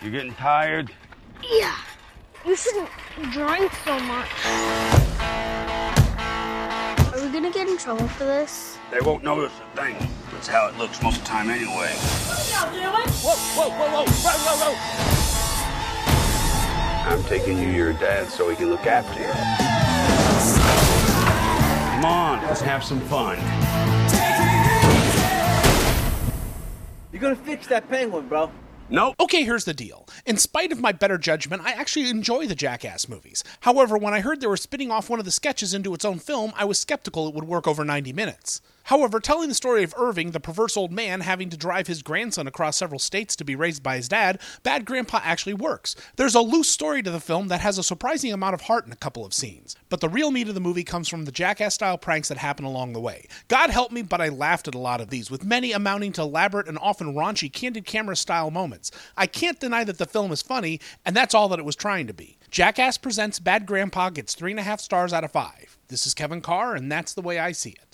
You getting tired? Yeah. You shouldn't drink so much. Are we gonna get in trouble for this? They won't notice a thing. That's how it looks most of the time anyway. Whoa, whoa, whoa, whoa, whoa, whoa. I'm taking you to your dad so he can look after you. Come on, let's have some fun. You're gonna fix that penguin, bro. Nope. Okay, here's the deal. In spite of my better judgment, I actually enjoy the Jackass movies. However, when I heard they were spinning off one of the sketches into its own film, I was skeptical it would work over 90 minutes. However, telling the story of Irving, the perverse old man having to drive his grandson across several states to be raised by his dad, Bad Grandpa actually works. There's a loose story to the film that has a surprising amount of heart in a couple of scenes. But the real meat of the movie comes from the Jackass-style pranks that happen along the way. God help me, but I laughed at a lot of these, with many amounting to elaborate and often raunchy candid camera-style moments. I can't deny that the film is funny, and that's all that it was trying to be. Jackass Presents Bad Grandpa gets 3.5 stars out of 5. This is Kevin Carr, and that's the way I see it.